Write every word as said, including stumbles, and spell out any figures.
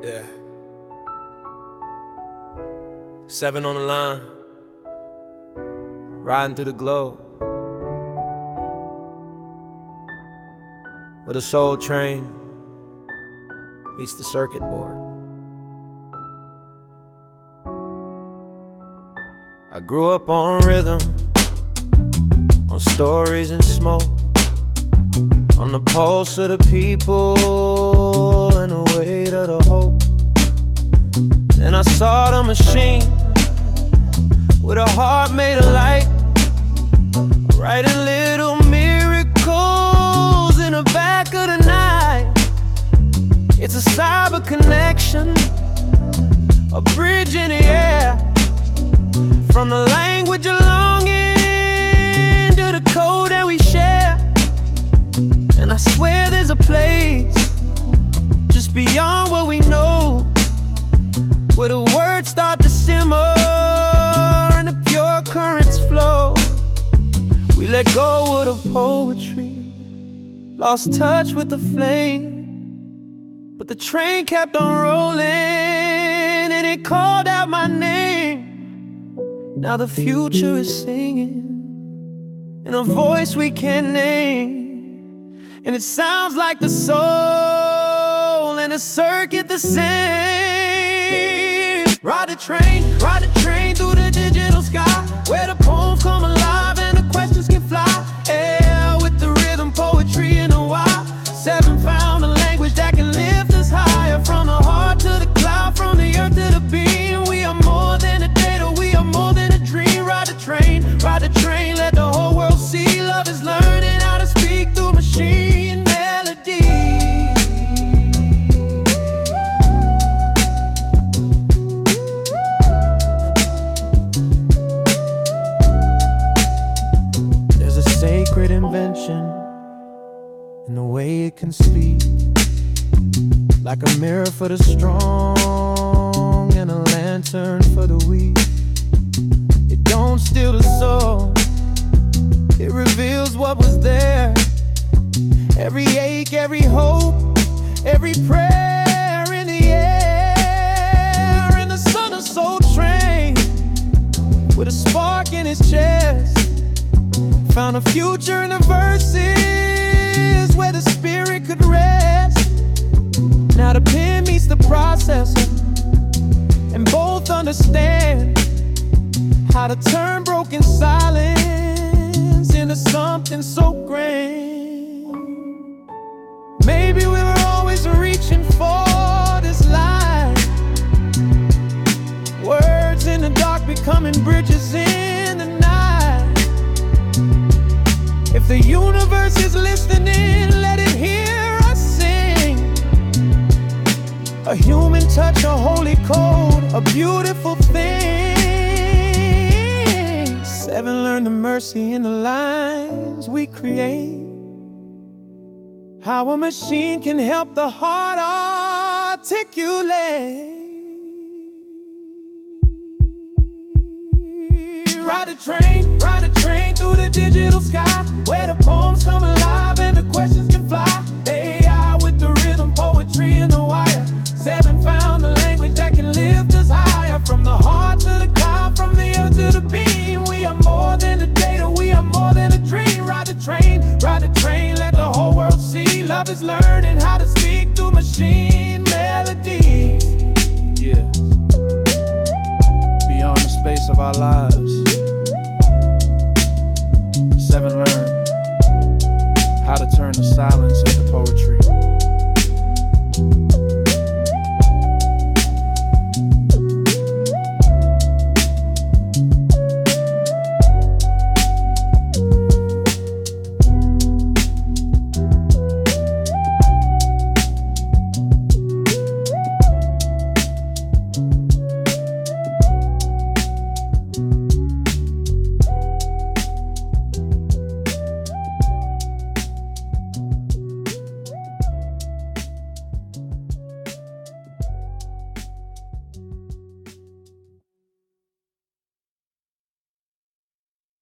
Yeah. Seven on the line, riding through the globe with a soul train meets the circuit board. I grew up on rhythm, on stories and smoke, on the pulse of the people and the weight of the hope. Then I saw the machine with a heart made of light, writing little miracles in the back of the night. It's a cyber connection, a bridge in the air, from the language of longing to the code that we share. And I swear there's a place just beyond what we know, where the words start to simmer and the pure currents flow. We let go of the poetry, lost touch with the flame, but the train kept on rolling and it called out my name. Now the future is singing in a voice we can't name, and it sounds like the soul in a circuit the same. Ride the train, ride the train through the digital sky, where the poems come alive and the questions can fly. Yeah, with the rhythm, poetry, and a why. Seven found a language that can lift us higher, from the heart to the cloud, from the earth to the beam. We are more than a data, we are more than a dream. Ride the train, ride the train, let the whole world see. Love is learning how to speak through machine melody. There's a sacred invention in the way it can speak, like a mirror for the strong and a lantern for the weak. It don't steal the soul, it reveals what was there. Every ache, every hope, every prayer in the air. And the son of Soul Train, with a spark in his chest, found a future in the verses where the spirit could rest. Now the pen meets the processor, and both understand how to turn broken silence into something so grand. Maybe we were always reaching for this light, words in the dark becoming bridges in the night. If the universe is listening, let it hear us sing. A human touch, a holy code, a beautiful thing. Seven learn the mercy in the lines we create, how a machine can help the heart articulate. Ride a train, ride a train through the digital sky, where the poems come alive and the questions can fly. A I with the rhythm, poetry, and the wire. Seven found a language that can lift us higher, from the heart to the cloud, from the earth to the beam. We are more than the data, we are more than a dream. Ride the train, ride the train, let the whole world see. Love is learning how to speak through machine melodies. Yeah. Beyond the space of our lives, Seven learn how to turn the silence into poetry.